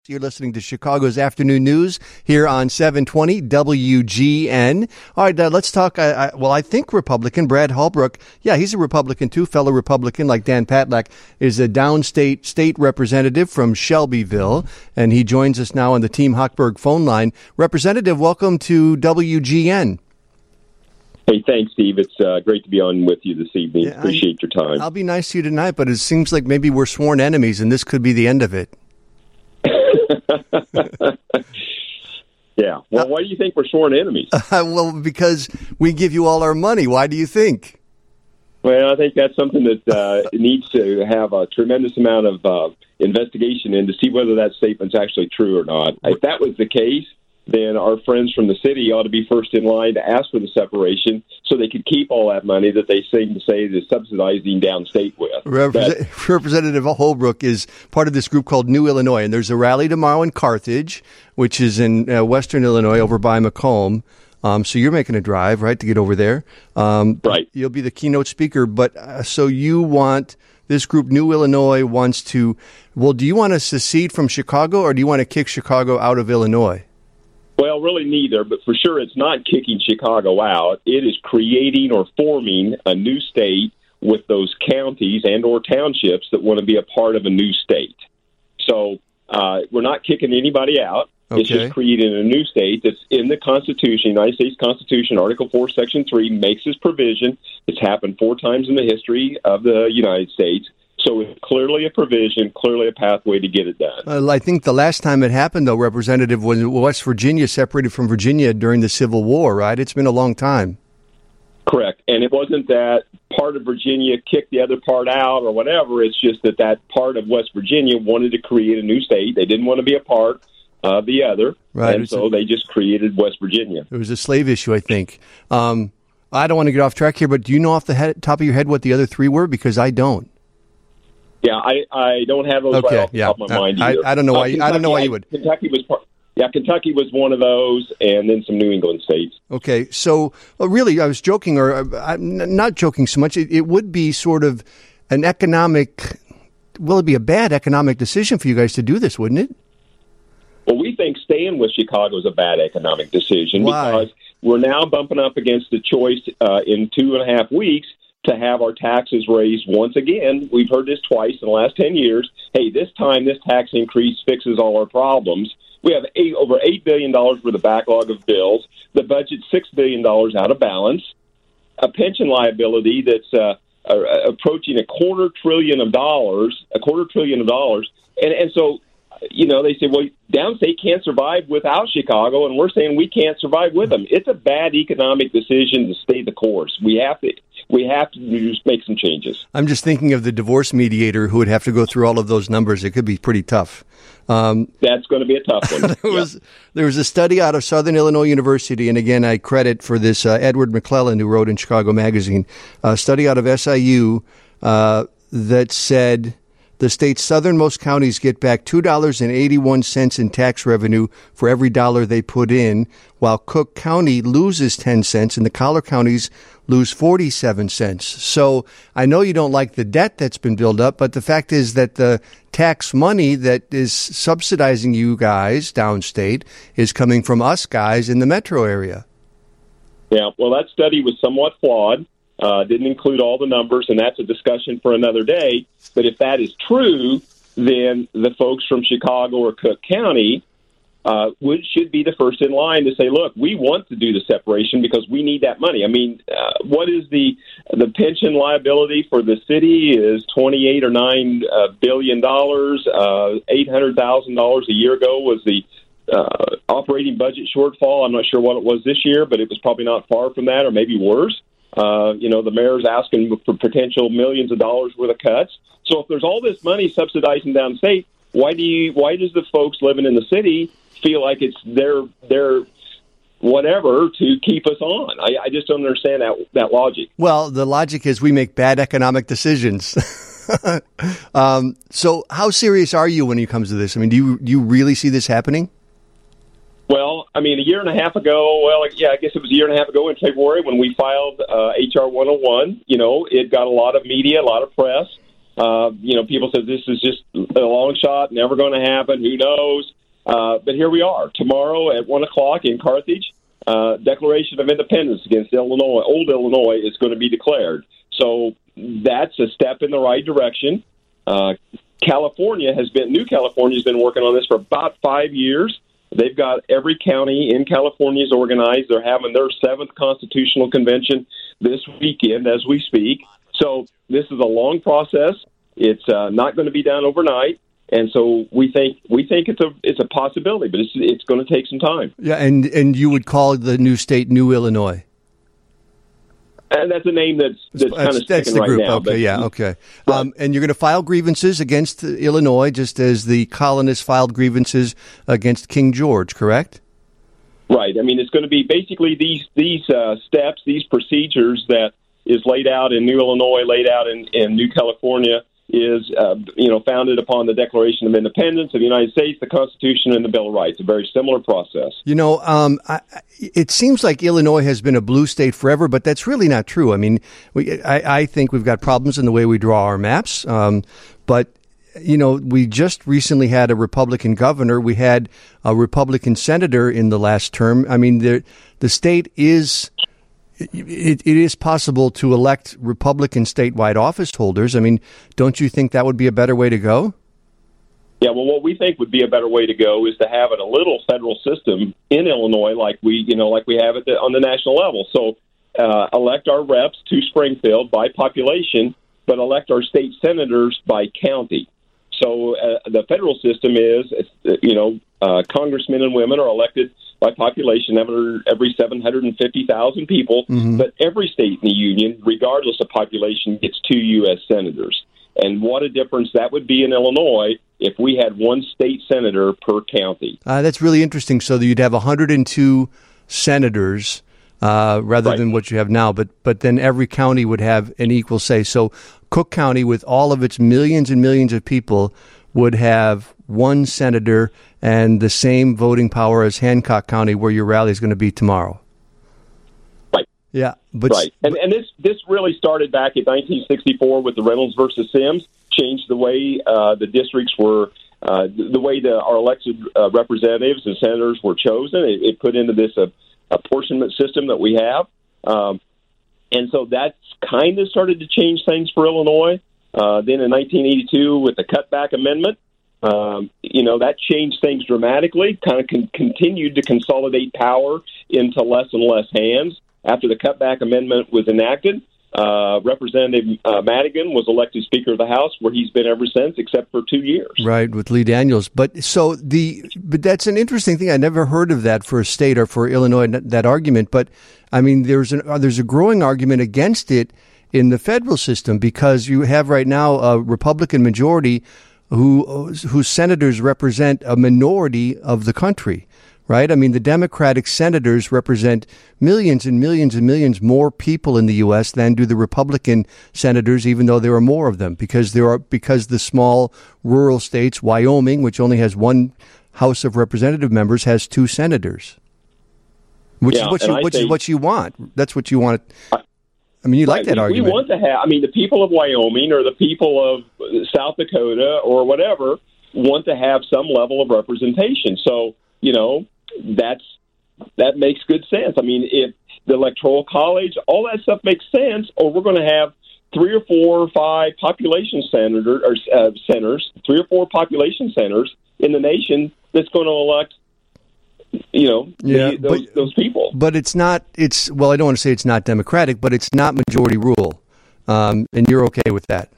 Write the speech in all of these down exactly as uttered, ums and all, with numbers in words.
You're listening to Chicago's Afternoon News here on seven twenty W G N. All right, uh, let's talk. Uh, I, well, I think Republican Brad Holbrook, yeah, he's a Republican too, fellow Republican like Dan Patlack, is a downstate state representative from Shelbyville, and he joins us now on the Team Hochberg phone line. Representative, welcome to W G N. Hey, thanks, Steve. It's uh, great to be on with you this evening. Yeah, Appreciate I, your time. I'll be nice to you tonight, but it seems like maybe we're sworn enemies, and this could be the end of it. Yeah. Well, why do you think we're sworn enemies? Uh, well, because we give you all our money. Why do you think? Well, I think that's something that uh, needs to have a tremendous amount of uh, investigation in to see whether that statement's actually true or not. If that was the case, then our friends from the city ought to be first in line to ask for the separation so they could keep all that money that they seem to say they're subsidizing downstate with. Repres- but, Representative Holbrook is part of this group called New Illinois, and there's a rally tomorrow in Carthage, which is in uh, western Illinois over by Macomb. Um, so you're making a drive, right, to get over there. Um, right. You'll be the keynote speaker. But uh, so you want this group, New Illinois, wants to, well, do you want to secede from Chicago or do you want to kick Chicago out of Illinois? Well, really neither, but for sure it's not kicking Chicago out. It is creating or forming a new state with those counties and or townships that want to be a part of a new state. So uh, we're not kicking anybody out. Okay. It's just creating a new state that's in the Constitution, United States Constitution, Article four, Section three, makes this provision. It's happened four times in the history of the United States. So it's clearly a provision, clearly a pathway to get it done. Uh, I think the last time it happened, though, Representative, was West Virginia separated from Virginia during the Civil War, right? It's been a long time. Correct. And it wasn't that part of Virginia kicked the other part out or whatever. It's just that that part of West Virginia wanted to create a new state. They didn't want to be a part of the other. Right. And so a, they just created West Virginia. It was a slave issue, I think. Um, I don't want to get off track here, but do you know off the head, top of your head what the other three were? Because I don't. Yeah, I, I don't have those okay, right off the yeah. top of my mind I, either. I don't know uh, why. Kentucky, I don't know why you would. Kentucky was part. Yeah, Kentucky was one of those, and then some New England states. Okay, so well, really, I was joking, or uh, I'm not joking so much. It, it would be sort of an economic. Will it be a bad economic decision for you guys to do this? Wouldn't it? Well, we think staying with Chicago is a bad economic decision. Why? Because we're now bumping up against the choice uh, in two and a half weeks to have our taxes raised once again. We've heard this twice in the last ten years. Hey, this time this tax increase fixes all our problems. We have eight, over eight billion dollars worth of backlog of bills. The budget's six billion dollars out of balance. A pension liability that's uh, uh, approaching a quarter trillion of dollars, a quarter trillion of dollars. And, and so, you know, they say, well, downstate can't survive without Chicago, and we're saying we can't survive with them. It's a bad economic decision to stay the course. We have to we have to just make some changes. I'm just thinking of the divorce mediator who would have to go through all of those numbers. It could be pretty tough. Um, That's going to be a tough one. there, was, yeah. there was a study out of Southern Illinois University, and again, I credit for this uh, Edward McClellan, who wrote in Chicago Magazine, a study out of S I U uh, that said the state's southernmost counties get back two dollars and eighty-one cents in tax revenue for every dollar they put in, while Cook County loses ten cents and the collar counties lose forty-seven cents. So I know you don't like the debt that's been built up, but the fact is that the tax money that is subsidizing you guys downstate is coming from us guys in the metro area. Yeah, well, that study was somewhat flawed. Uh, didn't include all the numbers, and that's a discussion for another day. But if that is true, then the folks from Chicago or Cook County uh, would should be the first in line to say, look, we want to do the separation because we need that money. I mean, uh, what is the the pension liability for the city is twenty-eight or nine uh, billion dollars. Uh, eight hundred thousand dollars a year ago was the uh, operating budget shortfall. I'm not sure what it was this year, but it was probably not far from that, or maybe worse. Uh, you know, the mayor's asking for potential millions of dollars worth of cuts. So if there's all this money subsidizing downstate, why do you? Why does the folks living in the city feel like it's their their whatever to keep us on? I, I just don't understand that that logic. Well, the logic is we make bad economic decisions. um, so how serious are you when it comes to this? I mean, do you do you really see this happening? Well, I mean, a year and a half ago, well, yeah, I guess it was a year and a half ago in February when we filed uh, H R one oh one. You know, it got a lot of media, a lot of press. Uh, you know, people said this is just a long shot, never going to happen. Who knows? Uh, but here we are. Tomorrow at one o'clock in Carthage, uh, Declaration of Independence against Illinois, old Illinois, is going to be declared. So that's a step in the right direction. Uh, California has been, New California has been working on this for about five years. They've got every county in California is organized. They're having their seventh constitutional convention this weekend as we speak. So this is a long process. It's uh, not going to be done overnight. And so we think we think it's a it's a possibility, but it's it's going to take some time. Yeah, and, and you would call the new state New Illinois. And that's a name that's, that's, that's kind of sticking that's the right group. now. Okay, but, yeah, okay. Right. Um, and you're going to file grievances against Illinois, just as the colonists filed grievances against King George, correct? Right. I mean, it's going to be basically these these uh, steps, these procedures that is laid out in New Illinois, laid out in, in New California, is uh, you know founded upon the Declaration of Independence of the United States, the Constitution, and the Bill of Rights. A very similar process. You know, um, I, it seems like Illinois has been a blue state forever, but that's really not true. I mean, we, I, I think we've got problems in the way we draw our maps, um, but you know, we just recently had a Republican governor. We had a Republican senator in the last term. I mean, the the state is. It, it is possible to elect Republican statewide office holders. I mean, don't you think that would be a better way to go? Yeah, well, what we think would be a better way to go is to have it a little federal system in Illinois, like we, you know, like we have it on the national level. So, uh, elect our reps to Springfield by population, but elect our state senators by county. So, uh, the federal system is, you know, uh, congressmen and women are elected by population every, every seven hundred fifty thousand people, mm-hmm. but every state in the union, regardless of population, gets two U S senators. And what a difference that would be in Illinois if we had one state senator per county. Uh, that's really interesting. So you'd have one hundred two senators uh, rather right. than what you have now, but but then every county would have an equal say. So Cook County, with all of its millions and millions of people, would have one senator and the same voting power as Hancock County, where your rally is going to be tomorrow. Right. Yeah. But, right. And, and this this really started back in nineteen sixty-four with the Reynolds versus Sims, changed the way uh, the districts were, uh, the way the, our elected uh, representatives and senators were chosen. It, it put into this uh, apportionment system that we have. Um, and so that's kind of started to change things for Illinois. Uh, then in nineteen eighty-two, with the cutback amendment, um, you know, that changed things dramatically, kind of con- continued to consolidate power into less and less hands. After the cutback amendment was enacted, uh, Representative uh, Madigan was elected Speaker of the House, where he's been ever since, except for two years. Right, with Lee Daniels. But so the but that's an interesting thing. I never heard of that for a state or for Illinois, that argument. But I mean, there's an, there's a growing argument against it in the federal system, because you have right now a Republican majority who whose senators represent a minority of the country, right? I mean, the Democratic senators represent millions and millions and millions more people in the U S than do the Republican senators, even though there are more of them, because there are because the small rural states, Wyoming, which only has one House of Representative members, has two senators, which yeah, is what you which is what you want. That's what you want. I, I mean, you right. like that we, argument. We want to have, I mean, the people of Wyoming or the people of South Dakota or whatever want to have some level of representation. So, you know, that's that makes good sense. I mean, if the Electoral College, all that stuff makes sense, or we're going to have three or four or five population senator, or, uh, centers, three or four population centers in the nation that's going to elect, you know, yeah, the, those, but, those people. But it's not, it's, well, I don't want to say it's not democratic, but it's not majority rule. Um, and you're okay with that?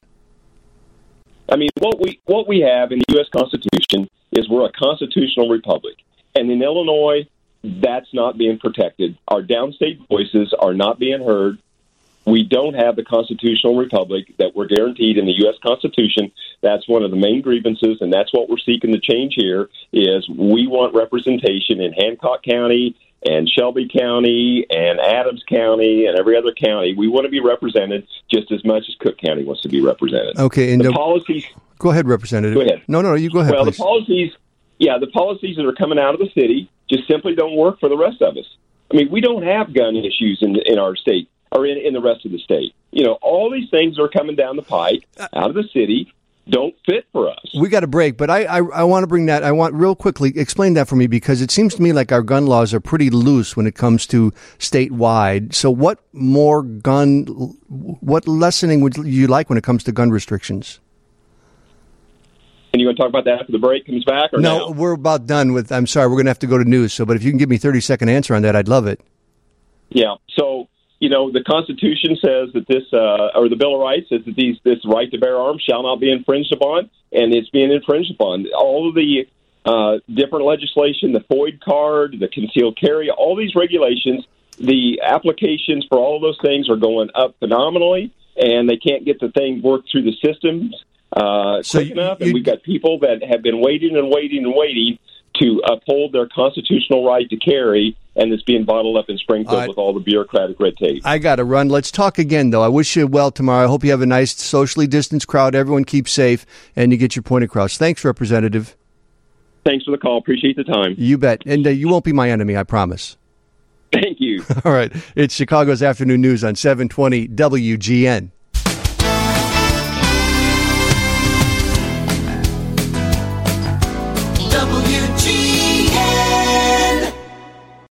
I mean, what we what we have in the U S Constitution is we're a constitutional republic. And in Illinois, that's not being protected. Our downstate voices are not being heard. We don't have the constitutional republic that we're guaranteed in the U S Constitution. That's one of the main grievances, and that's what we're seeking to change here, is we want representation in Hancock County and Shelby County and Adams County and every other county. We want to be represented just as much as Cook County wants to be represented. Okay. And the, the policies... Go ahead, Representative. Go ahead. No, no, you go ahead, Well, please. the policies... Yeah, the policies that are coming out of the city just simply don't work for the rest of us. I mean, we don't have gun issues in in our state. or in, in the rest of the state. You know, all these things are coming down the pike out of the city don't fit for us. We got a break, but I, I, I want to bring that. I want real quickly explain that for me, because it seems to me like our gun laws are pretty loose when it comes to statewide. So what more gun, what lessening would you like when it comes to gun restrictions? And you want to talk about that after the break comes back? Or no, now? We're about done with, I'm sorry, we're going to have to go to news. So, but if you can give me a thirty second answer on that, I'd love it. Yeah. So, you know, the Constitution says that this, uh, or the Bill of Rights says that these, this right to bear arms shall not be infringed upon, and it's being infringed upon. All of the uh, different legislation, the FOID card, the concealed carry, all these regulations, the applications for all of those things are going up phenomenally, and they can't get the thing worked through the systems uh, so quick you, enough. you, and we've got people that have been waiting and waiting and waiting to uphold their constitutional right to carry, and it's being bottled up in Springfield uh, with all the bureaucratic red tape. I got to run. Let's talk again, though. I wish you well tomorrow. I hope you have a nice socially distanced crowd. Everyone keep safe, and you get your point across. Thanks, Representative. Thanks for the call. Appreciate the time. You bet. And uh, you won't be my enemy, I promise. Thank you. All right. It's Chicago's Afternoon News on seven twenty W G N.